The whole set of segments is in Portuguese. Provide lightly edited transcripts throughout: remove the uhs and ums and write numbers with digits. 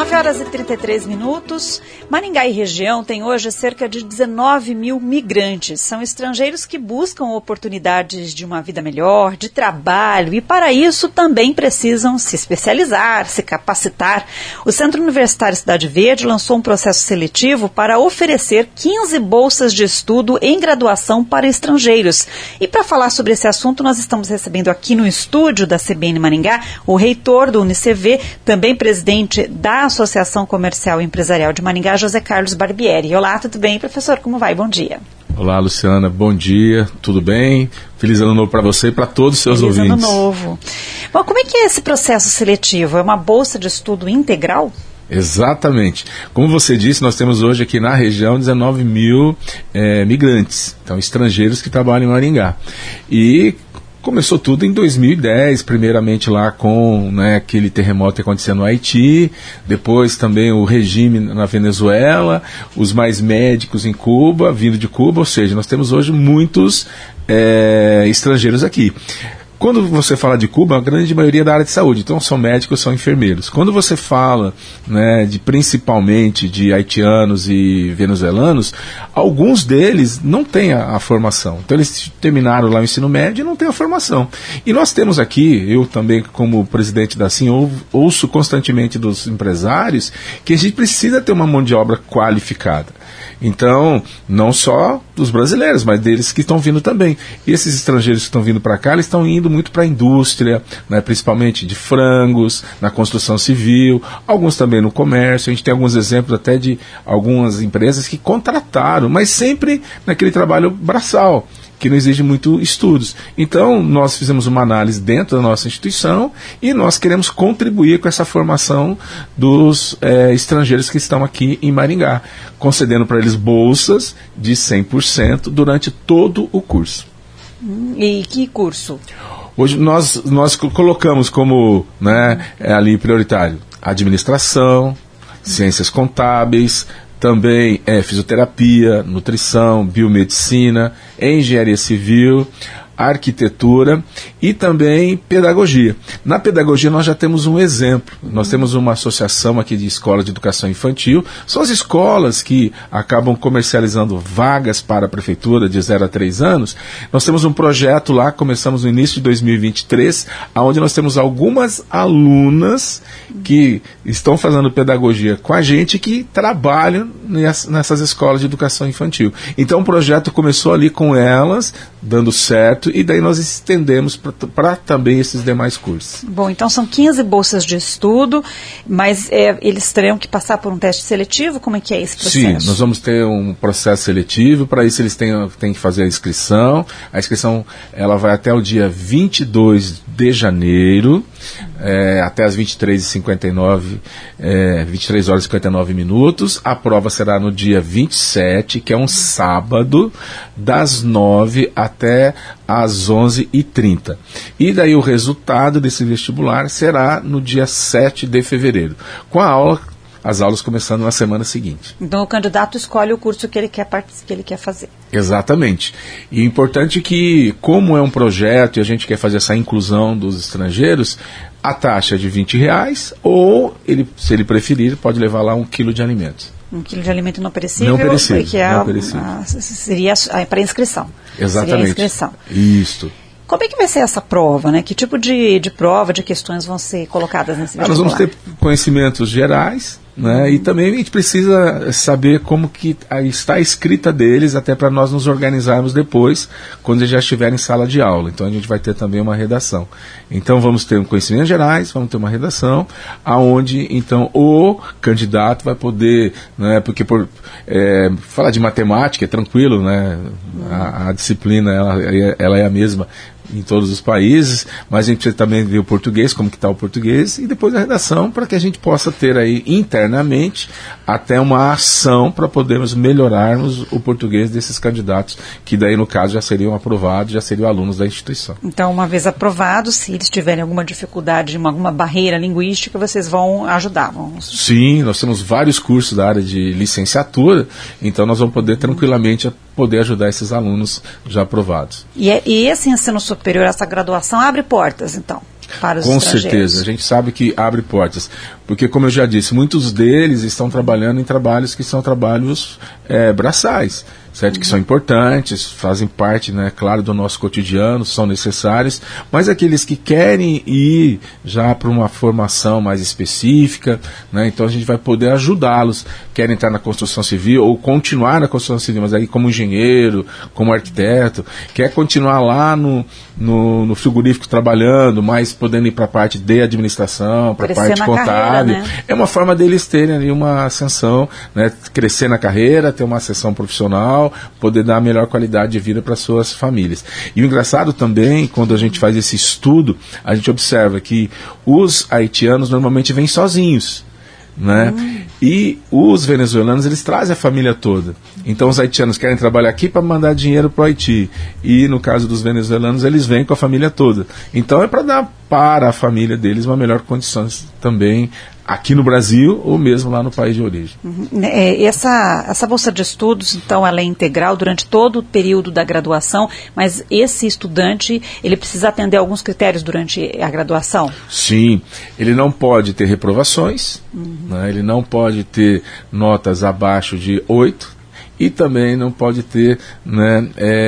9h33. Maringá e região tem hoje cerca de 19 mil migrantes. São estrangeiros que buscam oportunidades de uma vida melhor, de trabalho, e para isso também precisam se especializar, se capacitar. O Centro Universitário Cidade Verde lançou um processo seletivo para oferecer 15 bolsas de estudo em graduação para estrangeiros. E para falar sobre esse assunto, nós estamos recebendo aqui no estúdio da CBN Maringá o reitor do UniCV, também presidente da Associação Comercial e Empresarial de Maringá, José Carlos Barbieri. Olá, tudo bem, professor? Como vai? Bom dia. Olá, Luciana. Bom dia. Tudo bem? Feliz ano novo para você e para todos os seus ouvintes. Feliz ano novo. Bom, como é que é esse processo seletivo? É uma bolsa de estudo integral? Exatamente. Como você disse, nós temos hoje aqui na região 19 mil migrantes, então estrangeiros que trabalham em Maringá. E começou tudo em 2010, primeiramente lá com aquele terremoto que aconteceu no Haiti, depois também o regime na Venezuela, os mais médicos em Cuba, vindo de Cuba, ou seja, nós temos hoje muitos estrangeiros aqui. Quando você fala de Cuba, a grande maioria é da área de saúde, então são médicos, são enfermeiros. Quando você fala principalmente de haitianos e venezuelanos, alguns deles não têm a formação. Então eles terminaram lá o ensino médio e não têm a formação. E nós temos aqui, eu também como presidente da SIM, ouço constantemente dos empresários que a gente precisa ter uma mão de obra qualificada. Então, não só dos brasileiros, mas deles que estão vindo também. E esses estrangeiros que estão vindo para cá, eles estão indo muito para a indústria, principalmente de frangos, na construção civil, alguns também no comércio. A gente tem alguns exemplos até de algumas empresas que contrataram, mas sempre naquele trabalho braçal, que não exige muito estudos. Então, nós fizemos uma análise dentro da nossa instituição e nós queremos contribuir com essa formação dos estrangeiros que estão aqui em Maringá, concedendo para eles bolsas de 100% durante todo o curso. E que curso? Hoje nós colocamos como ali prioritário administração, ciências contábeis, também fisioterapia, nutrição, biomedicina, engenharia civil, arquitetura e também pedagogia. Na pedagogia nós já temos um exemplo. Nós temos uma associação aqui de escolas de educação infantil. São as escolas que acabam comercializando vagas para a prefeitura de 0 a 3 anos. Nós temos um projeto lá, começamos no início de 2023, onde nós temos algumas alunas que estão fazendo pedagogia com a gente que trabalham nessas escolas de educação infantil. Então o projeto começou ali com elas, dando certo, e daí nós estendemos para também esses demais cursos. Bom, então são 15 bolsas de estudo, mas eles terão que passar por um teste seletivo? Como é que é esse processo? Sim, nós vamos ter um processo seletivo, para isso eles têm que fazer a inscrição. A inscrição ela vai até o dia 22 de janeiro, até as 23h59, 23 horas e 59 minutos. A prova será no dia 27, que é um sábado, das 9 até às 11h30. E daí o resultado desse vestibular será no dia 7 de fevereiro, com as aulas começando na semana seguinte. Então o candidato escolhe o curso que ele quer fazer. Exatamente. E é importante que, como é um projeto e a gente quer fazer essa inclusão dos estrangeiros, a taxa é de R$20, ou se ele preferir, pode levar lá 1 quilo de alimentos. 1 quilo de alimento não perecível, não perecível, que seria para inscrição. Exatamente. Seria a inscrição. Isso. Como é que vai ser essa prova, Que tipo de prova, de questões vão ser colocadas nesse vestibular? Nós vamos ter conhecimentos gerais, e também a gente precisa saber como que está a escrita deles, até para nós nos organizarmos depois, quando eles já estiverem em sala de aula. Então a gente vai ter também uma redação. Então vamos ter conhecimentos gerais, vamos ter uma redação, aonde então o candidato vai poder, porque falar de matemática é tranquilo, a disciplina ela é a mesma em todos os países, mas a gente precisa também ver o português, como que está o português, e depois a redação, para que a gente possa ter aí internamente até uma ação para podermos melhorarmos o português desses candidatos, que daí no caso já seriam aprovados, já seriam alunos da instituição. Então, uma vez aprovados, se eles tiverem alguma dificuldade, alguma barreira linguística, vocês vão ajudar? Sim, nós temos vários cursos da área de licenciatura, então nós vamos poder tranquilamente ajudar esses alunos já aprovados. E esse ensino superior, essa graduação, abre portas, então? para os Com estrangeiros. certeza, a gente sabe que abre portas, porque como eu já disse, muitos deles estão trabalhando em trabalhos que são trabalhos braçais, certo? Que são importantes, fazem parte, né, claro, do nosso cotidiano, são necessários, mas aqueles que querem ir já para uma formação mais específica, né, então a gente vai poder ajudá-los, querem entrar na construção civil ou continuar na construção civil, mas aí como engenheiro, como arquiteto, quer continuar lá no frigorífico trabalhando, mas podendo ir para a parte de administração, para a parte contábil, carreira, né? É uma forma deles terem ali uma ascensão, né, crescer na carreira, ter uma ascensão profissional, poder dar a melhor qualidade de vida para suas famílias. E o engraçado também, quando a gente faz esse estudo, a gente observa que os haitianos normalmente vêm sozinhos, né? E os venezuelanos, eles trazem a família toda. Então os haitianos querem trabalhar aqui para mandar dinheiro para o Haiti, e no caso dos venezuelanos, eles vêm com a família toda. Então é para dar para a família deles uma melhor condição também aqui no Brasil ou mesmo lá no país de origem. Essa bolsa de estudos, então, ela é integral durante todo o período da graduação, mas esse estudante, ele precisa atender alguns critérios durante a graduação? Sim, ele não pode ter reprovações, né, ele não pode ter notas abaixo de 8, e também não pode ter, né,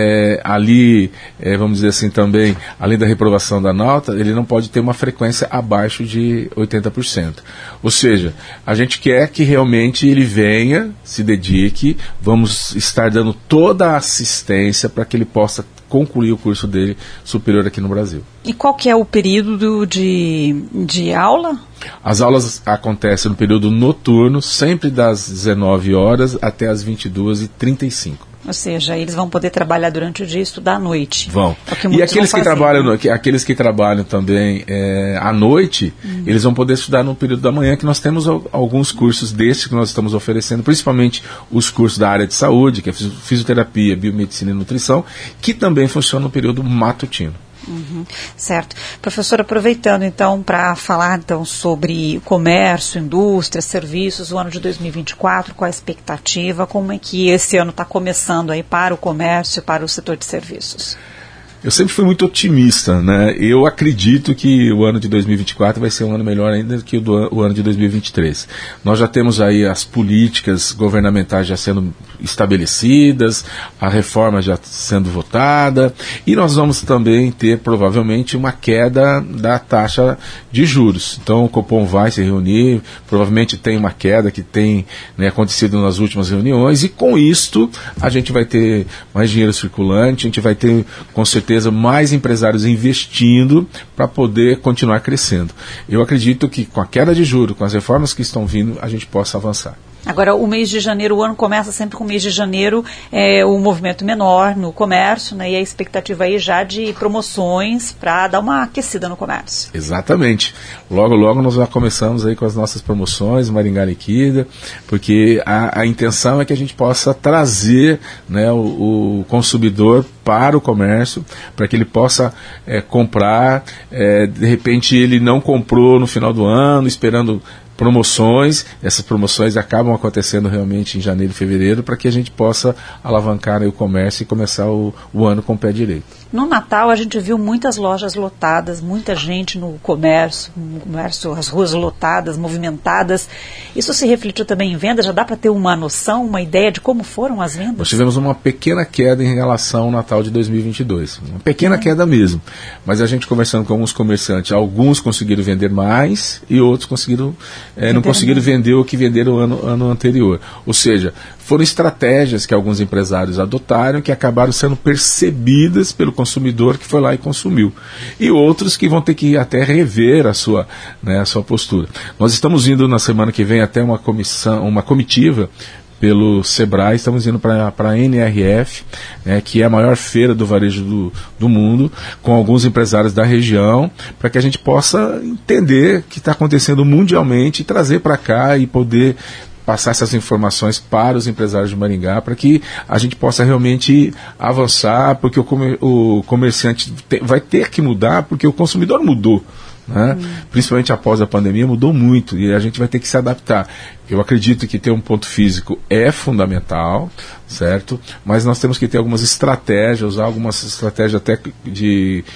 vamos dizer assim também, além da reprovação da nota, ele não pode ter uma frequência abaixo de 80%. Ou seja, a gente quer que realmente ele venha, se dedique, vamos estar dando toda a assistência para que ele possa concluir o curso dele superior aqui no Brasil. E qual que é o período de aula? As aulas acontecem no período noturno, sempre das 19 horas até as 22h35. Ou seja, eles vão poder trabalhar durante o dia e estudar à noite. Vão. E aqueles que trabalham também à noite, eles vão poder estudar no período da manhã, que nós temos alguns cursos destes que nós estamos oferecendo, principalmente os cursos da área de saúde, que é fisioterapia, biomedicina e nutrição, que também funcionam no período matutino. Certo. Professor, aproveitando então para falar então sobre comércio, indústria, serviços, o ano de 2024, qual a expectativa, como é que esse ano está começando aí para o comércio, para o setor de serviços? Eu sempre fui muito otimista, né? Eu acredito que o ano de 2024 vai ser um ano melhor ainda que o ano de 2023. Nós já temos aí as políticas governamentais já sendo estabelecidas, a reforma já sendo votada, e nós vamos também ter provavelmente uma queda da taxa de juros. Então o Copom vai se reunir, provavelmente tem uma queda que tem, né, acontecido nas últimas reuniões, e com isto a gente vai ter mais dinheiro circulante, a gente vai ter com certeza mais empresários investindo para poder continuar crescendo. Eu acredito que com a queda de juros, com as reformas que estão vindo, a gente possa avançar. Agora, o mês de janeiro, o ano começa sempre com o mês de janeiro, o movimento menor no comércio, né, e a expectativa aí já de promoções para dar uma aquecida no comércio. Exatamente. Logo, logo nós já começamos aí com as nossas promoções, Maringá Liquida, porque a intenção é que a gente possa trazer, né, o consumidor para o comércio, para que ele possa comprar, de repente ele não comprou no final do ano, esperando promoções, essas promoções acabam acontecendo realmente em janeiro e fevereiro, para que a gente possa alavancar aí o comércio e começar o ano com o pé direito. No Natal a gente viu muitas lojas lotadas, muita gente no comércio, as ruas lotadas, movimentadas. Isso se refletiu também em vendas? Já dá para ter uma noção, uma ideia de como foram as vendas? Nós tivemos uma pequena queda em relação ao Natal de 2022, uma pequena queda mesmo, mas a gente conversando com alguns comerciantes, alguns conseguiram vender mais e outros não conseguiram vender o que venderam ano anterior. Ou seja, foram estratégias que alguns empresários adotaram que acabaram sendo percebidas pelo consumidor que foi lá e consumiu. E outros que vão ter que até rever a sua postura. Nós estamos indo na semana que vem até uma comitiva pelo Sebrae, estamos indo para a NRF, que é a maior feira do varejo do mundo, com alguns empresários da região, para que a gente possa entender o que está acontecendo mundialmente e trazer para cá e poder passar essas informações para os empresários de Maringá, para que a gente possa realmente avançar, porque o comerciante vai ter que mudar, porque o consumidor mudou. Né? Principalmente após a pandemia, mudou muito e a gente vai ter que se adaptar. Eu acredito que ter um ponto físico é fundamental, certo? Mas nós temos que ter algumas estratégias, usar algumas estratégias até de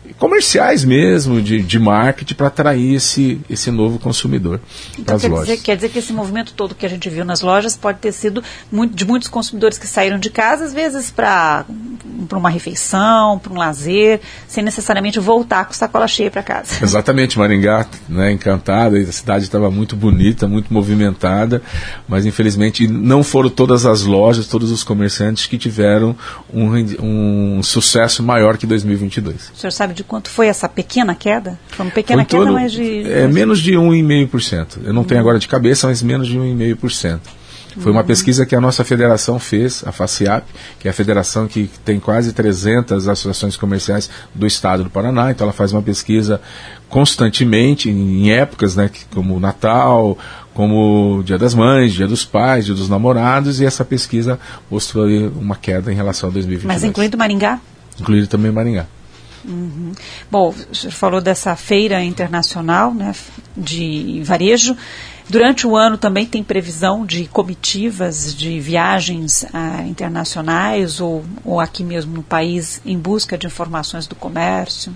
comerciais mesmo, de marketing, para atrair esse novo consumidor então, para as lojas. Quer dizer que esse movimento todo que a gente viu nas lojas pode ter sido de muitos consumidores que saíram de casa, às vezes para uma refeição, para um lazer, sem necessariamente voltar com sacola cheia para casa. Exatamente, Maringá, né, encantada, a cidade estava muito bonita, muito movimentada, mas infelizmente não foram todas as lojas, todos os comerciantes que tiveram um sucesso maior que 2022. O senhor sabe de quanto foi essa pequena queda? Foi uma pequena queda, mas de... menos de 1,5%. Eu não tenho agora de cabeça, mas menos de 1,5%. Foi uma pesquisa que a nossa federação fez, a FACIAP, que é a federação que tem quase 300 associações comerciais do estado do Paraná. Então ela faz uma pesquisa constantemente, em épocas, né, como o Natal, como Dia das Mães, Dia dos Pais, Dia dos Namorados, e essa pesquisa mostrou aí uma queda em relação a 2022. Mas incluindo Maringá? Incluindo também Maringá. Uhum. Bom, o senhor falou dessa feira internacional, né, de varejo. Durante o ano também tem previsão de comitivas, de viagens internacionais ou aqui mesmo no país em busca de informações do comércio?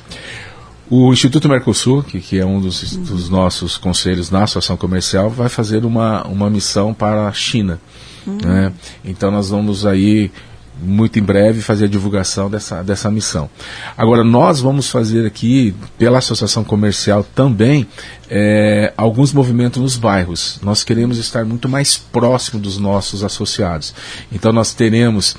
O Instituto Mercosul, que é um dos nossos conselhos na Associação Comercial, vai fazer uma missão para a China. Né? Então nós vamos aí, muito em breve, fazer a divulgação dessa missão. Agora, nós vamos fazer aqui, pela Associação Comercial também, alguns movimentos nos bairros. Nós queremos estar muito mais próximo dos nossos associados. Então nós teremos...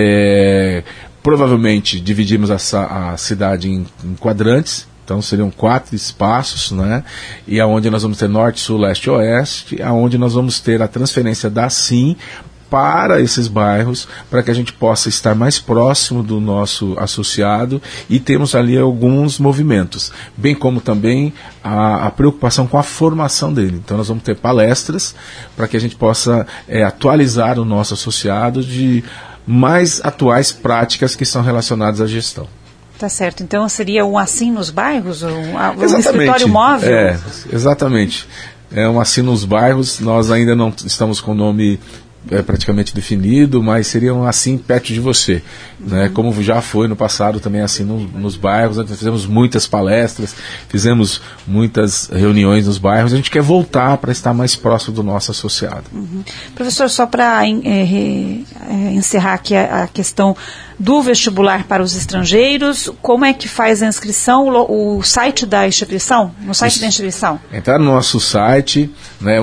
provavelmente dividimos a cidade em quadrantes. Então seriam 4 espaços, né? E aonde nós vamos ter norte, sul, leste e oeste, aonde nós vamos ter a transferência da SIM para esses bairros, para que a gente possa estar mais próximo do nosso associado, e temos ali alguns movimentos, bem como também a preocupação com a formação dele. Então nós vamos ter palestras para que a gente possa atualizar o nosso associado de mais atuais práticas que são relacionadas à gestão. Tá certo. Então seria um assim nos bairros? Um escritório móvel? Exatamente. É um assim nos bairros. Nós ainda não estamos com o nome praticamente definido, mas seria um assim perto de você. Né? Como já foi no passado também assim nos bairros. Nós fizemos muitas palestras, fizemos muitas reuniões nos bairros. A gente quer voltar para estar mais próximo do nosso associado. Professor, só para encerrar aqui a questão do vestibular para os estrangeiros, como é que faz a inscrição, o site da instituição? No site da instituição? Entrar no nosso site, né,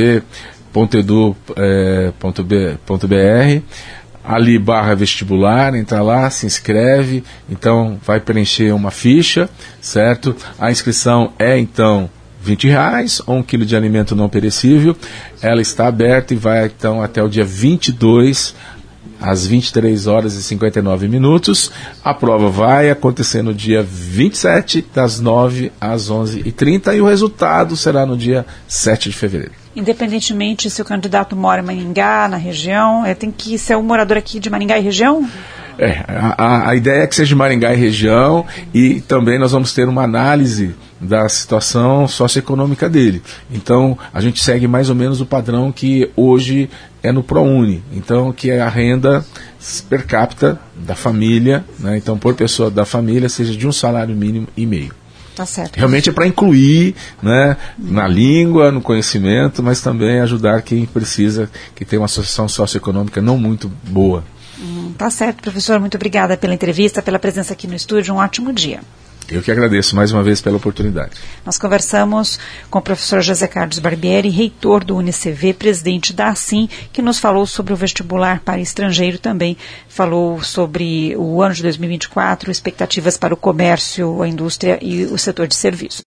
unicv.edu.br, ali /vestibular, entra lá, se inscreve, então vai preencher uma ficha, certo? A inscrição é então R$20, ou 1 quilo de alimento não perecível. Ela está aberta e vai então até o dia 22, às 23h59. A prova vai acontecer no dia 27, das 9 às 11h30, e o resultado será no dia 7 de fevereiro. Independentemente se o candidato mora em Maringá, na região, tem que ser um morador aqui de Maringá e região? A ideia é que seja de Maringá e região, e também nós vamos ter uma análise da situação socioeconômica dele. Então, a gente segue mais ou menos o padrão que hoje é no ProUni, então, que é a renda per capita da família, né? Então, por pessoa da família, seja de 1,5 salário mínimo. Tá certo. Realmente é para incluir, né, na língua, no conhecimento, mas também ajudar quem precisa, que tem uma situação socioeconômica não muito boa. Tá certo, professor. Muito obrigada pela entrevista, pela presença aqui no estúdio. Um ótimo dia. Eu que agradeço mais uma vez pela oportunidade. Nós conversamos com o professor José Carlos Barbieri, reitor do UniCV, presidente da ASSIM, que nos falou sobre o vestibular para estrangeiro, também falou sobre o ano de 2024, expectativas para o comércio, a indústria e o setor de serviços.